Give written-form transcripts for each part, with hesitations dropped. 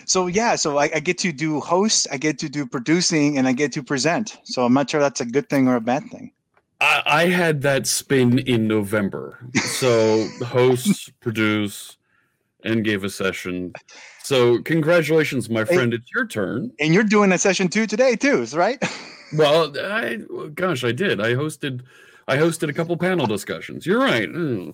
So I get to do host, I get to do producing, and I get to present. So I'm not sure that's a good thing or a bad thing. I had that spin in November. So host, produce, and gave a session. So congratulations, my Hey, friend. It's your turn. and you're doing a session two today too, right? Well, gosh, I did. I hosted a couple panel discussions. You're right.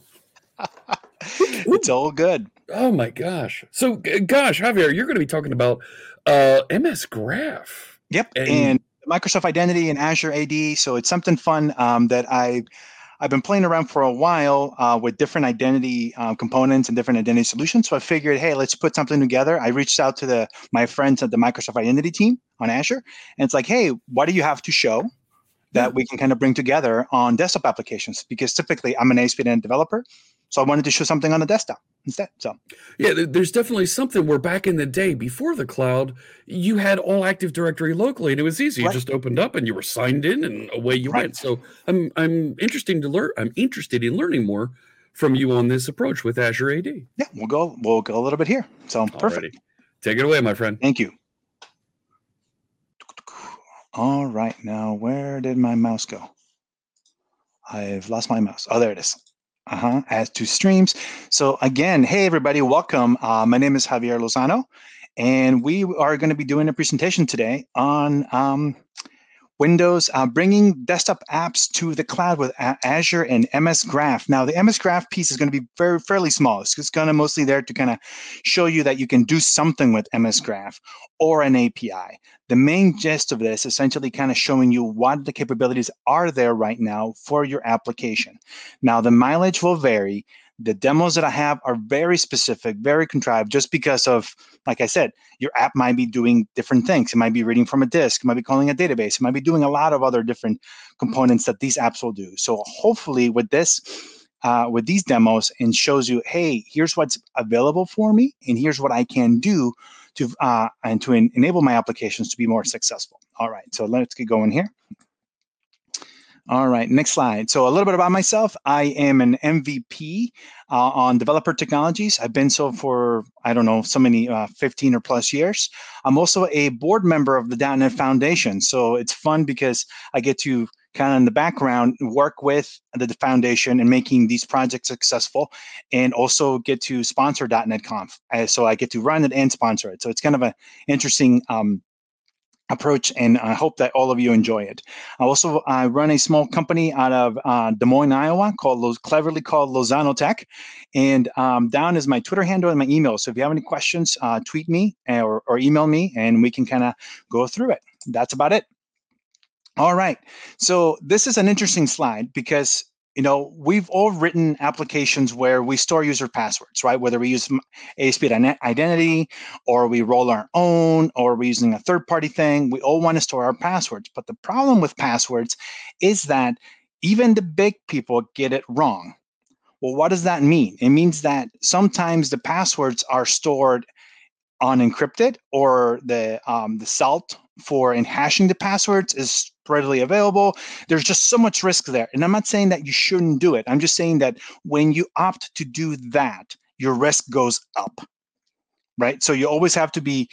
It's all good. Oh my gosh. So, gosh, Javier, you're going to be talking about MS Graph. Yep, and And Microsoft Identity and Azure AD. So it's something fun that I've been playing around for a while with different identity components and different identity solutions. So I figured, hey, let's put something together. I reached out to my friends at the Microsoft Identity team on Azure, and it's like, hey, what do you have to show yeah, that we can kind of bring together on desktop applications? Because typically I'm an ASP.NET developer, so I wanted to show something on the desktop instead. So yeah, there's definitely something where back in the day, before the cloud, you had all Active Directory locally, and it was easy. You right, just opened up and you were signed in, and away you right. went. So I'm interested to learn. I'm interested in learning more from you on this approach with Azure AD. Yeah, we'll go a little bit here. So perfect. Alrighty, take it away, my friend. Thank you. All right, now where did my mouse go? I've lost my mouse. Oh, there it is. Add to streams. So again, hey everybody, welcome. My name is Javier Lozano, and we are going to be doing a presentation today on Windows, bringing desktop apps to the cloud with Azure and MS Graph. Now, the MS Graph piece is going to be fairly small. It's just kind of mostly there to kind of show you that you can do something with MS Graph or an API. The main gist of this is essentially kind of showing you what the capabilities are there right now for your application. Now, the mileage will vary. The demos that I have are very specific, very contrived, just because of, like I said, your app might be doing different things. It might be reading from a disk, it might be calling a database, it might be doing a lot of other different components that these apps will do. So hopefully with these demos, and shows you, hey, here's what's available for me, and here's what I can do to enable my applications to be more successful. All right, so let's get going here. All right, next slide. So a little bit about myself. I am an MVP on developer technologies. I've been so for, I don't know, so many 15 or plus years. I'm also a board member of the .NET Foundation. So it's fun because I get to kind of in the background work with the foundation and making these projects successful, and also get to sponsor .NET Conf. So I get to run it and sponsor it. So it's kind of an interesting approach, and I hope that all of you enjoy it. I run a small company out of Des Moines, Iowa, cleverly called Lozano Tech, and down is my Twitter handle and my email. So if you have any questions, tweet me or email me, and we can kind of go through it. That's about it. All right. So this is an interesting slide because we've all written applications where we store user passwords, right? Whether we use ASP.NET Identity, or we roll our own, or we're using a third-party thing, we all want to store our passwords. But the problem with passwords is that even the big people get it wrong. Well, what does that mean? It means that sometimes the passwords are stored unencrypted, or the salt for hashing the passwords is readily available. There's just so much risk there. And I'm not saying that you shouldn't do it. I'm just saying that when you opt to do that, your risk goes up, right? So you always have to be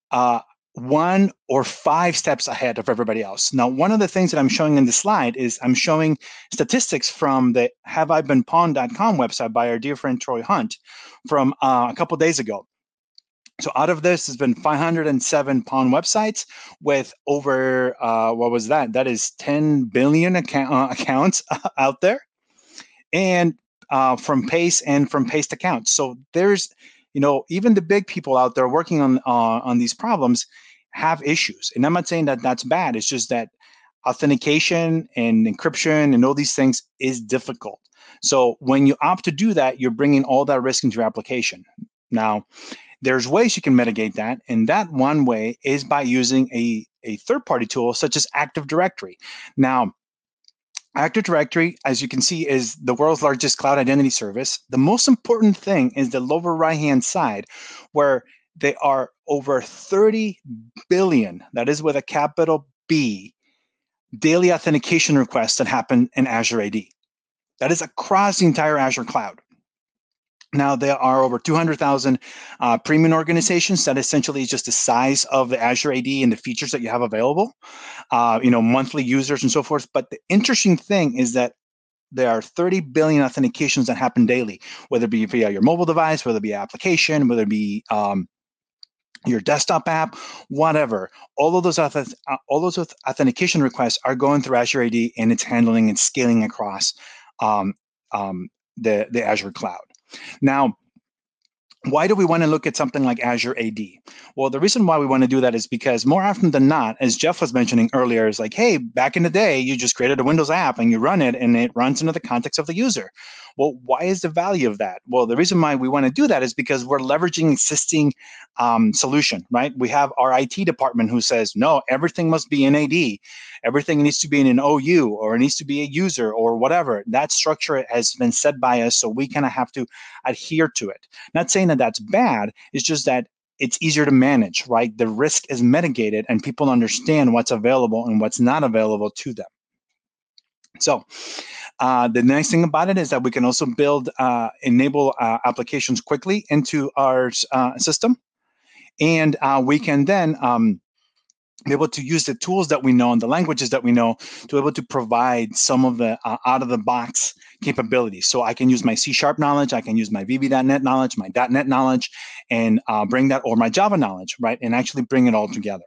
1 or 5 steps ahead of everybody else. Now, one of the things that I'm showing in the slide is I'm showing statistics from the HaveIBeenPwned.com website by our dear friend Troy Hunt from a couple days ago. So out of this, there's been 507 pawn websites with over, what was that? That is 10 billion accounts out there, and from Paste and from Paste accounts. So there's, even the big people out there working on these problems have issues. And I'm not saying that that's bad. It's just that authentication and encryption and all these things is difficult. So when you opt to do that, you're bringing all that risk into your application. Now, there's ways you can mitigate that, and that one way is by using a third-party tool such as Active Directory. Now, Active Directory, as you can see, is the world's largest cloud identity service. The most important thing is the lower right-hand side, where there are over 30 billion, that is with a capital B, daily authentication requests that happen in Azure AD. That is across the entire Azure cloud. Now, there are over 200,000 premium organizations. That essentially is just the size of the Azure AD and the features that you have available, monthly users and so forth. But the interesting thing is that there are 30 billion authentications that happen daily, whether it be via your mobile device, whether it be application, whether it be your desktop app, whatever. All those authentication requests are going through Azure AD, and it's handling and scaling across um, the Azure cloud. Now, why do we want to look at something like Azure AD? Well, the reason why we want to do that is because more often than not, as Jeff was mentioning earlier, is like, hey, back in the day, you just created a Windows app and you run it and it runs into the context of the user. Well, why is the value of that? Well, the reason why we want to do that is because we're leveraging existing solution, right? We have our IT department who says, no, everything must be in AD. Everything needs to be in an OU, or it needs to be a user, or whatever. That structure has been set by us, so we kind of have to adhere to it. Not saying that that's bad, it's just that it's easier to manage, right? The risk is mitigated and people understand what's available and what's not available to them. So the nice thing about it is that we can also enable applications quickly into our system. And we can then be able to use the tools that we know and the languages that we know to be able to provide some of the out-of-the-box capabilities. So I can use my C# knowledge, I can use my VB.NET knowledge, my .NET knowledge, and bring that, or my Java knowledge, right, and actually bring it all together.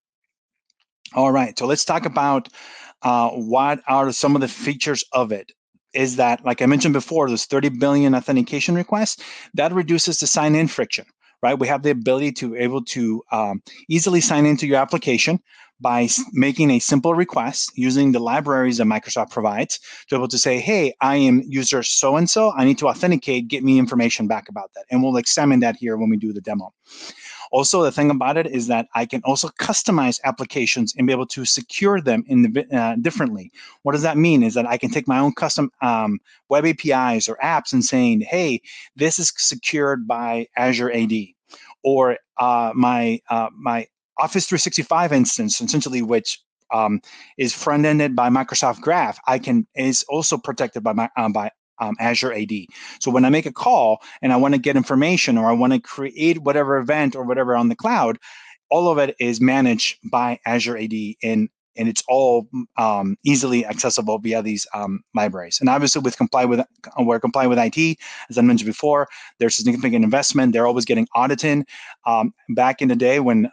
All right, so let's talk about what are some of the features of it. Is that, like I mentioned before, there's 30 billion authentication requests. That reduces the sign-in friction. Right, we have the ability to able to easily sign into your application by making a simple request using the libraries that Microsoft provides to be able to say, hey, I am user so-and-so, I need to authenticate, get me information back about that. And we'll examine that here when we do the demo. Also, the thing about it is that I can also customize applications and be able to secure them differently. What does that mean? Is that I can take my own custom web APIs or apps and saying, hey, this is secured by Azure AD, or my Office 365 instance, essentially, which is front-ended by Microsoft Graph, is also protected by Azure AD. So when I make a call and I want to get information, or I want to create whatever event or whatever on the cloud, all of it is managed by Azure AD, and it's all easily accessible via these libraries. And obviously, we're complying with IT, as I mentioned before. There's a significant investment. They're always getting audited. Back in the day when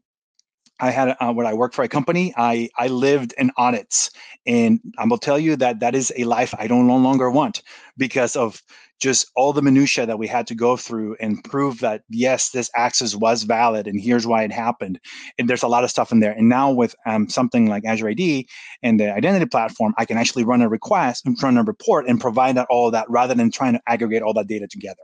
I had when I worked for a company, I lived in audits, and I will tell you that that is a life I no longer want, because of just all the minutia that we had to go through and prove that yes, this access was valid and here's why it happened. And there's a lot of stuff in there. And now with something like Azure AD and the identity platform, I can actually run a request and run a report and provide all that rather than trying to aggregate all that data together.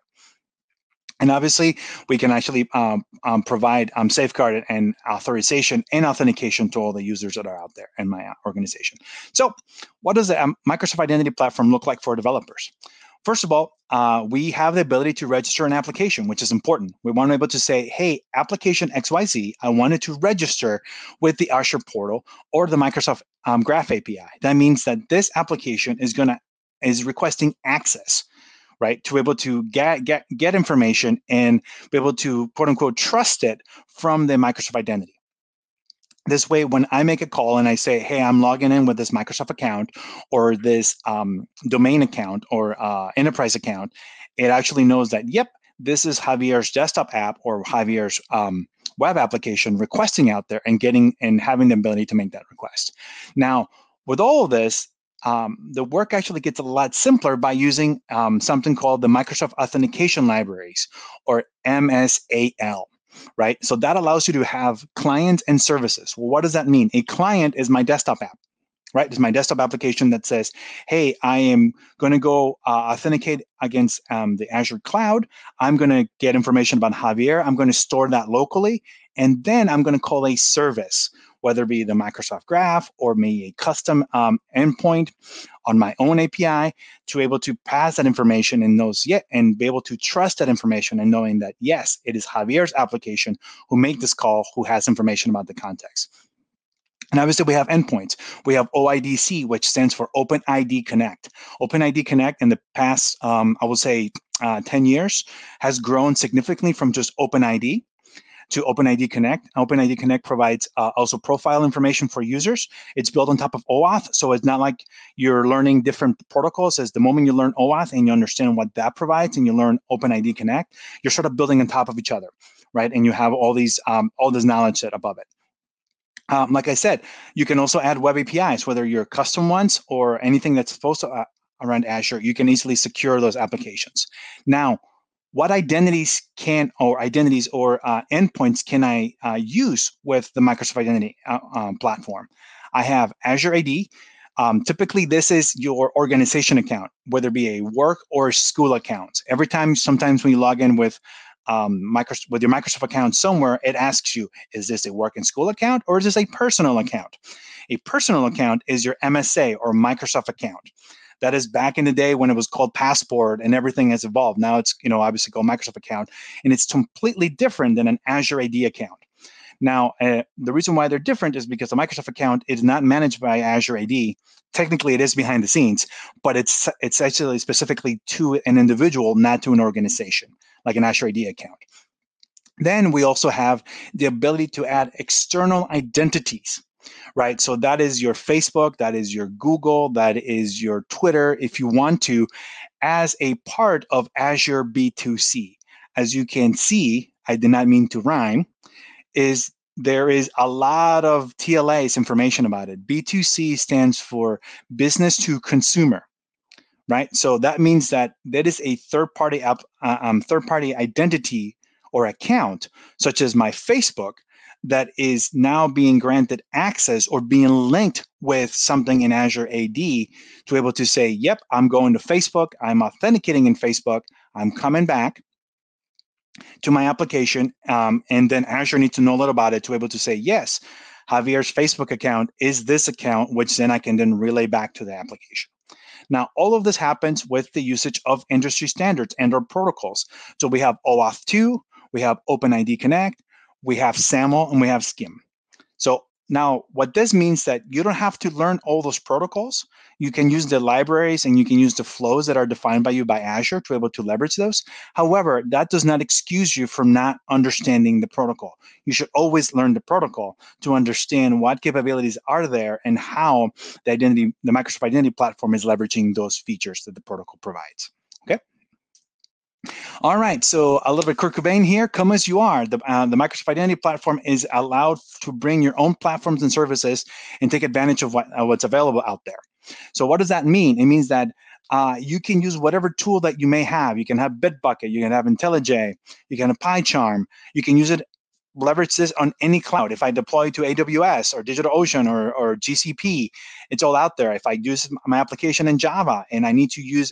And obviously, we can actually provide safeguard and authorization and authentication to all the users that are out there in my organization. So what does the Microsoft Identity Platform look like for developers? First of all, we have the ability to register an application, which is important. We want to be able to say, hey, application XYZ, I wanted to register with the Azure portal or the Microsoft Graph API. That means that this application is requesting access, right, to be able to get information and be able to, quote unquote, trust it from the Microsoft identity. This way, when I make a call and I say, hey, I'm logging in with this Microsoft account or this domain account or enterprise account, it actually knows that, yep, this is Javier's desktop app or Javier's web application requesting out there and having the ability to make that request. Now, with all of this, the work actually gets a lot simpler by using something called the Microsoft Authentication Libraries, or MSAL, right? So that allows you to have clients and services. Well, what does that mean? A client is my desktop app, right? It's my desktop application that says, hey, I am going to go authenticate against the Azure cloud. I'm going to get information about Javier. I'm going to store that locally. And then I'm going to call a service, whether it be the Microsoft Graph or maybe a custom endpoint on my own API, to be able to pass that information and be able to trust that information and knowing that, yes, it is Javier's application who made this call, who has information about the context. And obviously, we have endpoints. We have OIDC, which stands for OpenID Connect. OpenID Connect in the past, I would say, 10 years has grown significantly from just OpenID to OpenID Connect. OpenID Connect provides also profile information for users. It's built on top of OAuth, so it's not like you're learning different protocols. As the moment you learn OAuth and you understand what that provides, and you learn OpenID Connect, you're sort of building on top of each other, right? And you have all this knowledge set above it. Like I said, you can also add web APIs, whether you're custom ones or anything that's supposed to around Azure. You can easily secure those applications. Now, what identities or endpoints can I use with the Microsoft Identity platform? I have Azure AD. Typically, this is your organization account, whether it be a work or school account. Sometimes when you log in with with your Microsoft account somewhere, it asks you, is this a work and school account or is this a personal account? A personal account is your MSA or Microsoft account. That is back in the day when it was called Passport and everything has evolved. Now it's, obviously called Microsoft account, and it's completely different than an Azure AD account. Now, the reason why they're different is because the Microsoft account is not managed by Azure AD. Technically, it is behind the scenes, but it's actually specifically to an individual, not to an organization, like an Azure AD account. Then we also have the ability to add external identities, right? So that is your Facebook, that is your Google, that is your Twitter, if you want to, as a part of Azure B2C. As you can see, I did not mean to rhyme, there is a lot of TLA's information about it. B2C stands for business to consumer, right? So that means that is a third-party identity or account, such as my Facebook, that is now being granted access or being linked with something in Azure AD to be able to say, yep, I'm going to Facebook, I'm authenticating in Facebook, I'm coming back to my application, and then Azure needs to know a little about it to be able to say, yes, Javier's Facebook account is this account, which then I can then relay back to the application. Now, all of this happens with the usage of industry standards and or protocols. So we have OAuth 2, we have OpenID Connect, we have SAML, and we have SCIM. So now what this means that you don't have to learn all those protocols. You can use the libraries and you can use the flows that are defined by you by Azure to be able to leverage those. However, that does not excuse you from not understanding the protocol. You should always learn the protocol to understand what capabilities are there and how the Microsoft Identity Platform is leveraging those features that the protocol provides. Okay. All right, so a little bit Kurt Cobain here. Come as you are. The Microsoft Identity Platform is allowed to bring your own platforms and services and take advantage of what's available out there. So what does that mean? It means that you can use whatever tool that you may have. You can have Bitbucket, you can have IntelliJ, you can have PyCharm. You can use it, leverage this on any cloud. If I deploy to AWS or DigitalOcean or GCP, it's all out there. If I use my application in Java and I need to use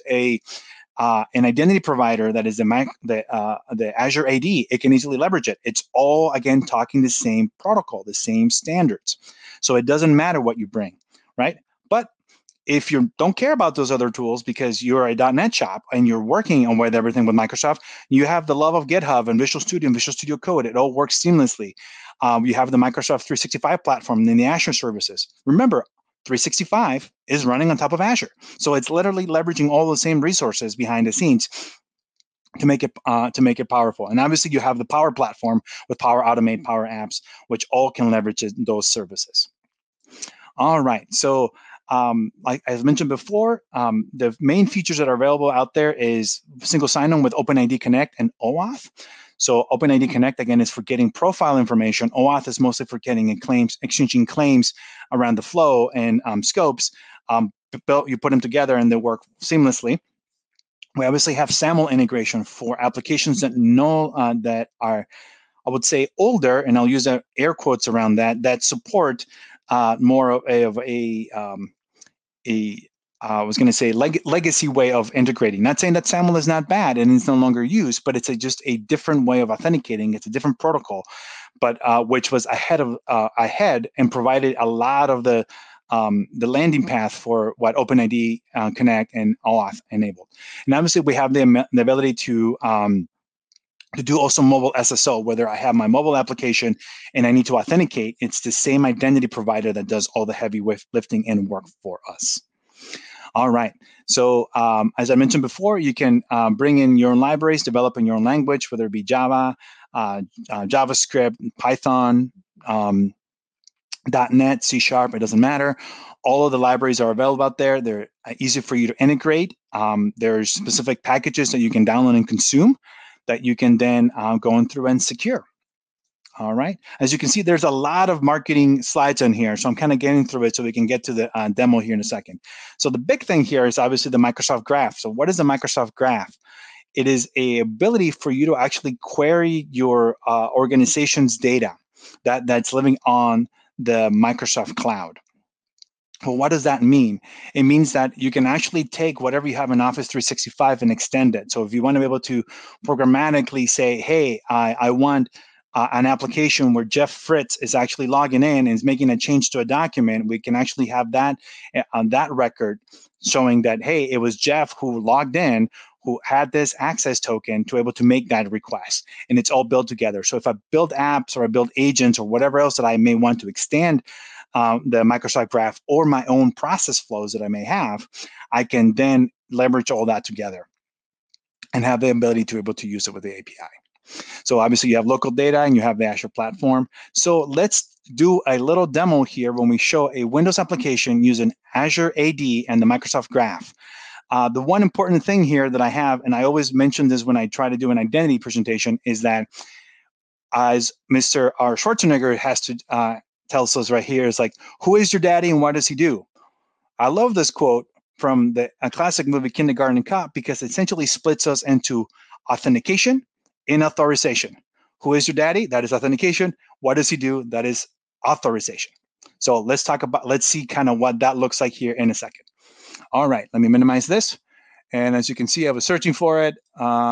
an identity provider that is the Azure AD, it can easily leverage it. It's all, again, talking the same protocol, the same standards. So it doesn't matter what you bring, right? But if you don't care about those other tools because you're a .NET shop and you're working on with everything with Microsoft, you have the love of GitHub and Visual Studio and Visual Studio Code. It all works seamlessly. You have the Microsoft 365 platform and the Azure services. Remember, 365 is running on top of Azure. So it's literally leveraging all the same resources behind the scenes to make it powerful. And obviously you have the Power Platform with Power Automate, Power Apps, which all can leverage those services. All right, so like as mentioned before, the main features that are available out there is single sign-on with OpenID Connect and OAuth. So OpenID Connect, again, is for getting profile information. OAuth is mostly for getting exchanging claims around the flow and scopes. You put them together and they work seamlessly. We obviously have SAML integration for applications that are, I would say, older, and I'll use air quotes around that support more of I was going to say legacy way of integrating. Not saying that SAML is not bad and it's no longer used, but it's just a different way of authenticating. It's a different protocol, but which was ahead and provided a lot of the landing path for what OpenID Connect and OAuth enabled. And obviously, we have the ability to to do also mobile SSO, whether I have my mobile application and I need to authenticate, it's the same identity provider that does all the heavy lifting and work for us. All right. So as I mentioned before, you can bring in your own libraries, develop in your own language, whether it be Java, JavaScript, Python, .NET, C#, it doesn't matter. All of the libraries are available out there. They're easy for you to integrate. There's specific packages that you can download and consume that you can then go in through and secure. All right. As you can see, there's a lot of marketing slides in here. So I'm kind of getting through it so we can get to the demo here in a second. So the big thing here is obviously the Microsoft Graph. So what is the Microsoft Graph? It is a ability for you to actually query your organization's data that's living on the Microsoft Cloud. Well, what does that mean? It means that you can actually take whatever you have in Office 365 and extend it. So if you want to be able to programmatically say, hey, I want an application where Jeff Fritz is actually logging in and is making a change to a document, we can actually have that on that record showing that, hey, it was Jeff who logged in, who had this access token to able to make that request. And it's all built together. So if I build apps or I build agents or whatever else that I may want to extend the Microsoft Graph or my own process flows that I may have, I can then leverage all that together and have the ability to be able to use it with the API. So obviously you have local data and you have the Azure platform. So let's do a little demo here when we show a Windows application using Azure AD and the Microsoft Graph. The one important thing here that I have, and I always mention this when I try to do an identity presentation, is that as Mr. R. Schwarzenegger has to tells us right here, is like, who is your daddy and what does he do? I love this quote from a classic movie, Kindergarten Cop, because it essentially splits us into authentication and authorization. Who is your daddy? That is authentication. What does he do? That is authorization. So let's see kind of what that looks like here in a second. All right, let me minimize this. And as you can see, I was searching for it.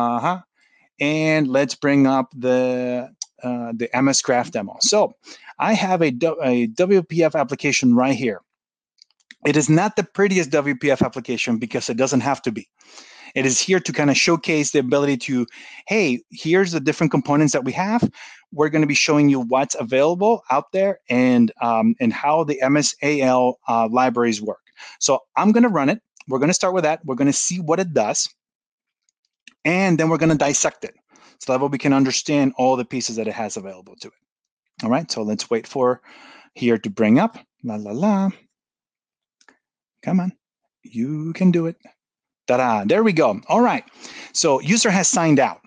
And let's bring up the MS Graph demo. So I have a WPF application right here. It is not the prettiest WPF application because it doesn't have to be. It is here to kind of showcase the ability to, hey, here's the different components that we have. We're going to be showing you what's available out there and how the MSAL libraries work. So I'm going to run it. We're going to start with that. We're going to see what it does. And then we're going to dissect it. So that way we can understand all the pieces that it has available to it. All right, so let's wait for here to bring up. La, la, la. Come on, you can do it. Ta-da, there we go. All right, so user has signed out.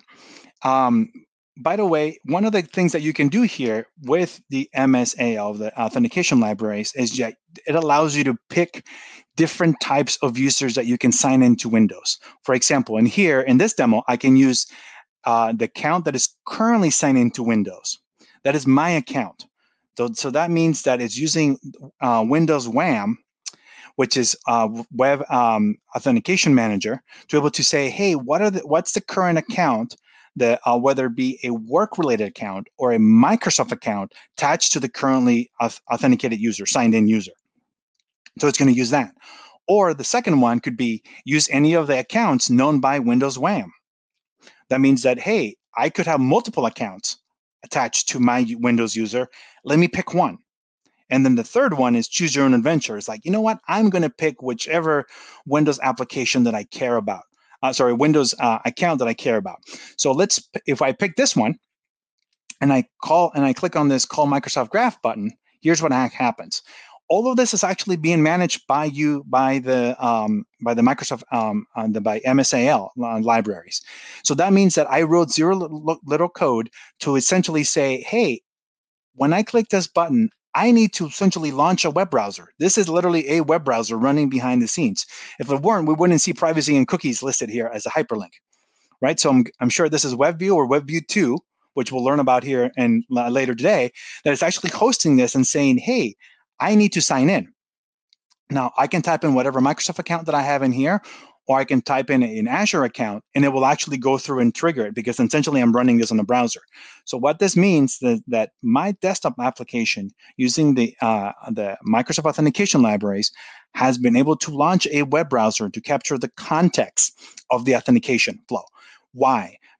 By the way, one of the things that you can do here with the MSAL, the authentication libraries, is that it allows you to pick different types of users that you can sign into Windows. For example, in here, in this demo, I can use the account that is currently signed into Windows. That is my account. So that means that it's using Windows WAM, which is Web Authentication Manager, to be able to say, hey, what's the current account, that whether it be a work-related account or a Microsoft account attached to the currently authenticated user, signed-in user. So it's going to use that. Or the second one could be use any of the accounts known by Windows WAM. That means that, hey, I could have multiple accounts attached to my Windows user. Let me pick one. And then the third one is choose your own adventure. It's like, you know what? I'm going to pick whichever Windows application that I care about. Windows account that I care about. So if I pick this one and I click on this Call Microsoft Graph button, here's what happens. All of this is actually being managed by the Microsoft by MSAL libraries. So that means that I wrote zero little code to essentially say, hey, when I click this button, I need to essentially launch a web browser. This is literally a web browser running behind the scenes. If it weren't, we wouldn't see privacy and cookies listed here as a hyperlink, right? So I'm sure this is WebView or WebView 2, which we'll learn about here and later today, that it's actually hosting this and saying, hey, I need to sign in. Now, I can type in whatever Microsoft account that I have in here, or I can type in an Azure account, and it will actually go through and trigger it because essentially I'm running this on the browser. So what this means is that my desktop application using the Microsoft Authentication libraries has been able to launch a web browser to capture the context of the authentication flow. Why?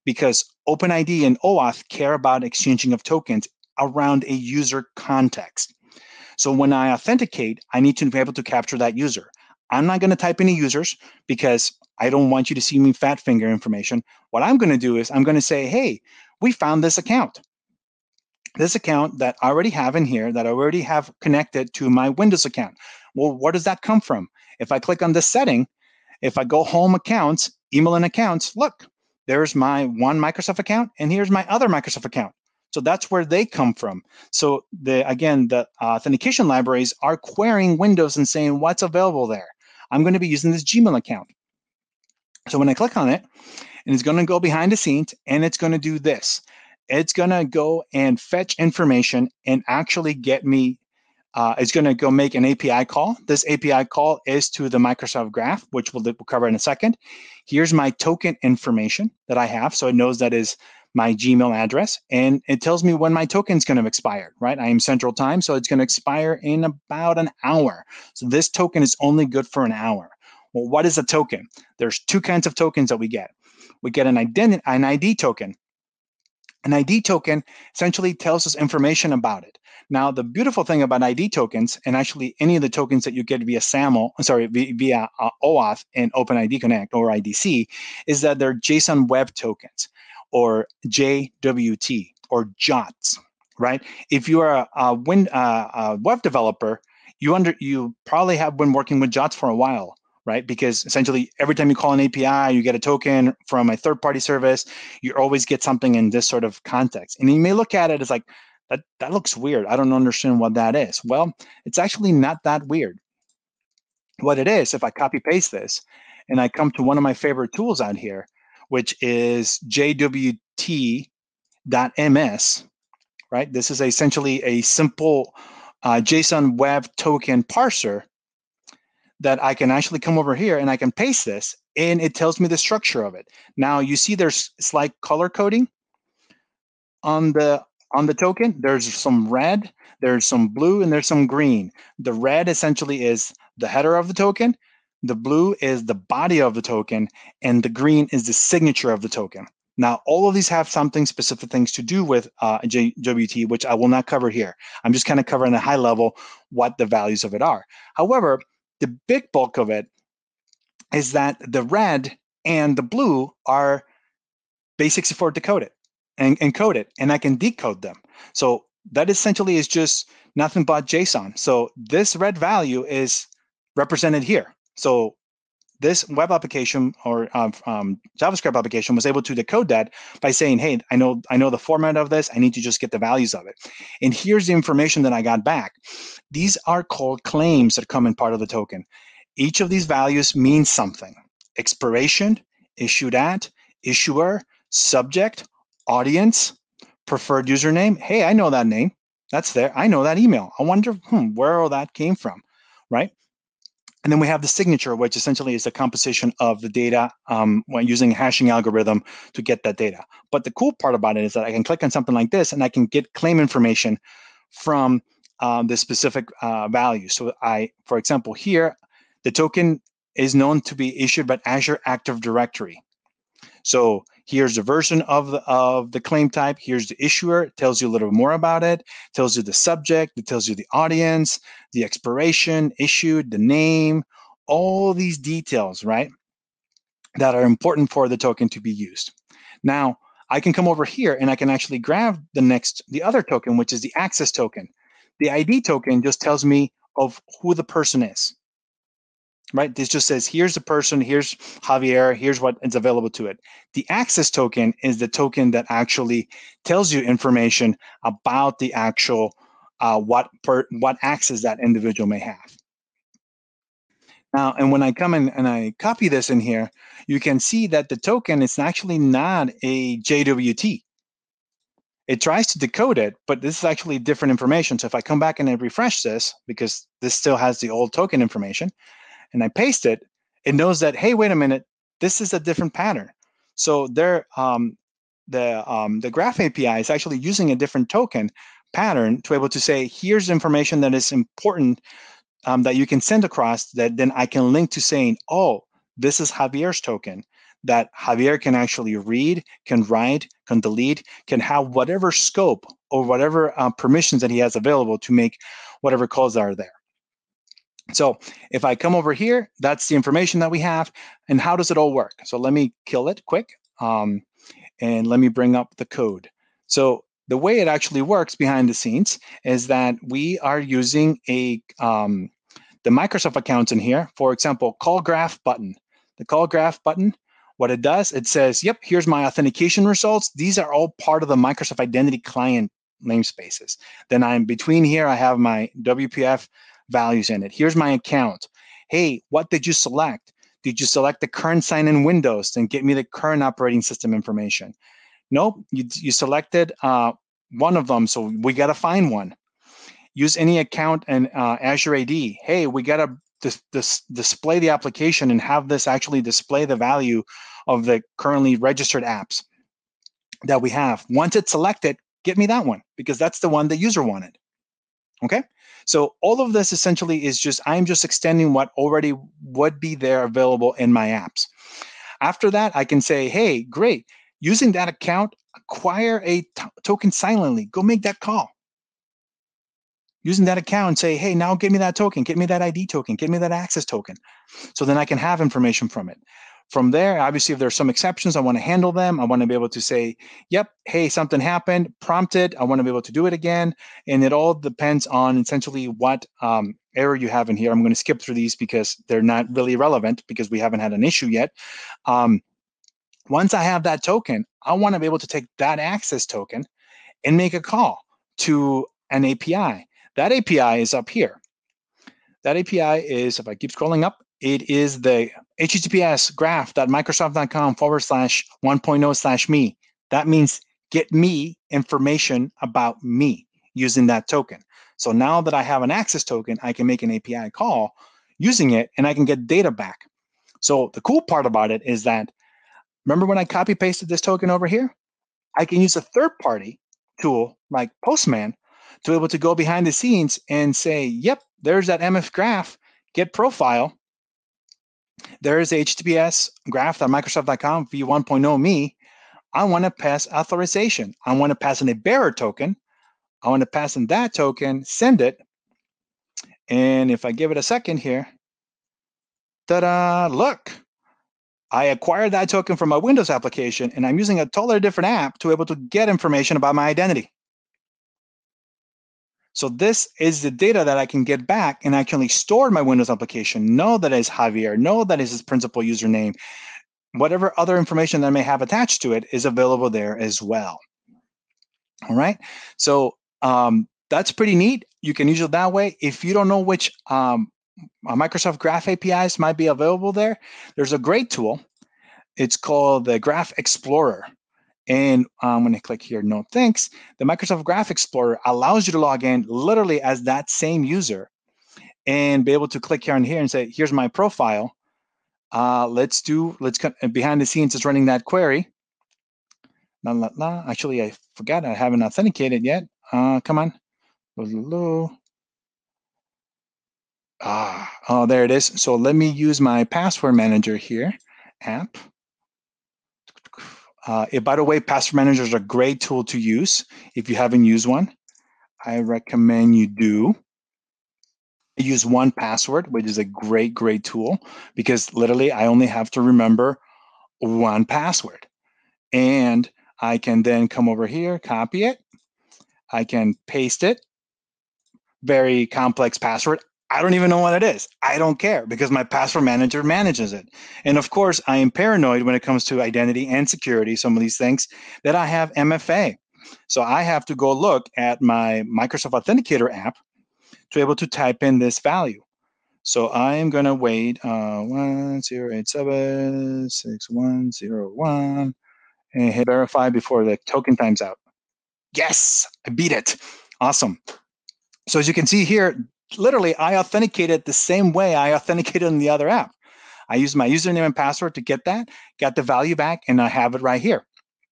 because OpenID and OAuth care about exchanging of tokens around a user context. So when I authenticate, I need to be able to capture that user. I'm not going to type any users because I don't want you to see me fat finger information. What I'm going to do is I'm going to say, hey, we found this account. This account that I already have in here, that I already have connected to my Windows account. Well, where does that come from? If I click on this setting, if I go home accounts, email and accounts, look, there's my one Microsoft account and here's my other Microsoft account. So that's where they come from. So the authentication libraries are querying Windows and saying what's available there. I'm going to be using this Gmail account. So when I click on it, and it's going to go behind the scenes and it's going to do this. It's going to go and fetch information and actually get me, it's going to go make an API call. This API call is to the Microsoft Graph, which we'll cover in a second. Here's my token information that I have. So it knows that is my Gmail address, and it tells me when my token is going to expire, right? I am Central Time, so it's going to expire in about an hour. So this token is only good for an hour. Well, what is a token? There's two kinds of tokens that we get. We get an ID token. An ID token essentially tells us information about it. Now, the beautiful thing about ID tokens, and actually any of the tokens that you get via via OAuth and OpenID Connect or IDC, is that they're JSON Web Tokens or JWT or JOTs, right? If you are a web developer, you probably have been working with JOTs for a while, right? Because essentially every time you call an API, you get a token from a third-party service, you always get something in this sort of context. And you may look at it as like, that looks weird. I don't understand what that is. Well, it's actually not that weird. What it is, if I copy paste this and I come to one of my favorite tools out here, which is JWT.ms, right? This is essentially a simple JSON web token parser that I can actually come over here and I can paste this and it tells me the structure of it. Now you see there's slight color coding on the token. There's some red, there's some blue, and there's some green. The red essentially is the header of the token, the blue is the body of the token, and the green is the signature of the token. Now, all of these have something specific things to do with JWT, which I will not cover here. I'm just kind of covering at a high level what the values of it are. However, the big bulk of it is that the red and the blue are base64 decoded and encoded, and I can decode them. So that essentially is just nothing but JSON. So this red value is represented here. So this web application or JavaScript application was able to decode that by saying, hey, I know the format of this. I need to just get the values of it. And here's the information that I got back. These are called claims that come in part of the token. Each of these values means something. Expiration, issued at, issuer, subject, audience, preferred username. Hey, I know that name. That's there. I know that email. I wonder where all that came from, right? And then we have the signature, which essentially is the composition of the data when using a hashing algorithm to get that data. But the cool part about it is that I can click on something like this and I can get claim information from the specific value. So for example, here, the token is known to be issued by Azure Active Directory. So here's the version of the claim type. Here's the issuer. It tells you a little more about it. Tells you the subject. It tells you the audience, the expiration, issued, the name, all these details, right, that are important for the token to be used. Now, I can come over here and I can actually grab the other token, which is the access token. The ID token just tells me of who the person is. Right? This just says, here's the person, here's Javier, here's what is available to it. The access token is the token that actually tells you information about the actual what access that individual may have. Now, and when I come in and I copy this in here, you can see that the token is actually not a JWT. It tries to decode it, but this is actually different information. So if I come back and I refresh this, because this still has the old token information, and I paste it, it knows that, hey, wait a minute, this is a different pattern. So the Graph API is actually using a different token pattern to be able to say, here's information that is important that you can send across that then I can link to saying, oh, this is Javier's token. that Javier can actually read, can write, can delete, can have whatever scope or whatever permissions that he has available to make whatever calls are there. So if I come over here, that's the information that we have. And how does it all work? So let me kill it quick. And let me bring up the code. So the way it actually works behind the scenes is that we are using the Microsoft accounts in here. For example, call graph button. The call graph button, what it does, it says, yep, here's my authentication results. These are all part of the Microsoft Identity Client namespaces. Then I'm between here, I have my WPF values in it. Here's my account. Hey, what did you select? Did you select the current sign-in Windows? Then get me the current operating system information. Nope, you selected one of them, so we got to find one. Use any account and Azure AD. Hey, we got to display the application and have this actually display the value of the currently registered apps that we have. Once it's selected, get me that one because that's the one the user wanted. Okay, so all of this essentially is just, I'm just extending what already would be there available in my apps. After that, I can say, hey, great, using that account, acquire a token silently, go make that call. Using that account, say, hey, now get me that token, get me that ID token, get me that access token. So then I can have information from it. From there, obviously, if there's some exceptions, I want to handle them. I want to be able to say, yep, hey, something happened, prompt it. I want to be able to do it again. And it all depends on essentially what error you have in here. I'm going to skip through these because they're not really relevant because we haven't had an issue yet. Once I have that token, I want to be able to take that access token and make a call to an API. That API is up here. That API is, if I keep scrolling up, it is the HTTPS graph.microsoft.com/1.0/me. That means get me information about me using that token. So now that I have an access token, I can make an API call using it and I can get data back. So the cool part about it is that, remember when I copy pasted this token over here? I can use a third-party tool like Postman to be able to go behind the scenes and say, yep, there's that MF graph, get profile. There's HTTPS graph.microsoft.com v1.0 me. I want to pass authorization. I want to pass in a bearer token. I want to pass in that token, send it. And if I give it a second here, ta-da, look. I acquired that token from my Windows application, and I'm using a totally different app to be able to get information about my identity. So this is the data that I can get back and actually store in my Windows application, know that it's Javier, know that is his principal username. Whatever other information that I may have attached to it is available there as well. All right, so that's pretty neat. You can use it that way. If you don't know which Microsoft Graph APIs might be available there, there's a great tool. It's called the Graph Explorer. And I'm going to click here, no thanks. The Microsoft Graph Explorer allows you to log in literally as that same user and be able to click here and here and say, here's my profile. Let's behind the scenes, it's running that query. Actually, I forgot I haven't authenticated yet. Come on. Oh, there it is. So let me use my password manager here, app. By the way, password manager is a great tool to use. If you haven't used one, I recommend you do. Use 1Password, which is a great tool because literally I only have to remember one password. And I can then come over here, copy it. I can paste it. Very complex password. I don't even know what it is. I don't care because my password manager manages it. And of course, I am paranoid when it comes to identity and security, some of these things, that I have MFA. So I have to go look at my Microsoft Authenticator app to be able to type in this value. So I am going to wait 10876101 and hit verify before the token times out. Yes, I beat it. Awesome. So as you can see here, literally, I authenticated the same way I authenticated in the other app. I used my username and password to get that, got the value back, and I have it right here.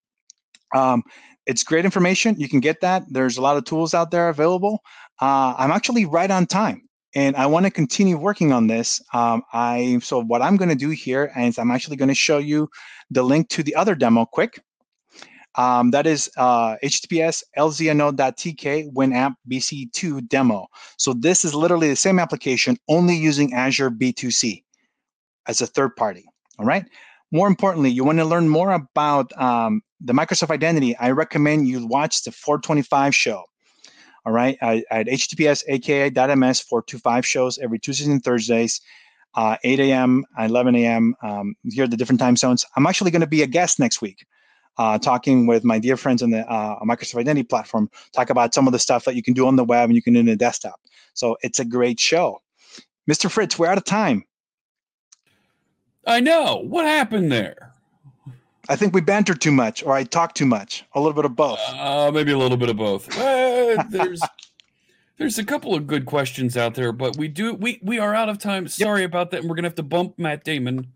It's great information. You can get that. There's a lot of tools out there available. I'm actually right on time. and I want to continue working on this. So what I'm going to do here is I'm actually going to show you the link to the other demo quick. That is HTTPS lzno.tk WinApp BC2 demo. So this is literally the same application, only using Azure B2C as a third party. All right. More importantly, you want to learn more about the Microsoft Identity. I recommend you watch the 425 show. All right, at HTTPS aka.ms 425 shows every Tuesdays and Thursdays, 8 a.m., 11 a.m. Here are the different time zones. I'm actually going to be a guest next week, talking with my dear friends on the Microsoft Identity platform, talk about some of the stuff that you can do on the web and you can do in the desktop. So it's a great show. Mr. Fritz, we're out of time. I know. What happened there? I think we bantered too much, or I talked too much. A little bit of both. Maybe a little bit of both. There's a couple of good questions out there, but we are out of time. Sorry about that, and we're gonna have to bump Matt Damon.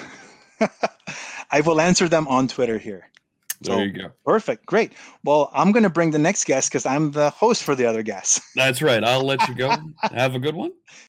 I will answer them on Twitter here. There you go. Perfect. Great. Well, I'm going to bring the next guest because I'm the host for the other guests. That's right. I'll let you go. Have a good one.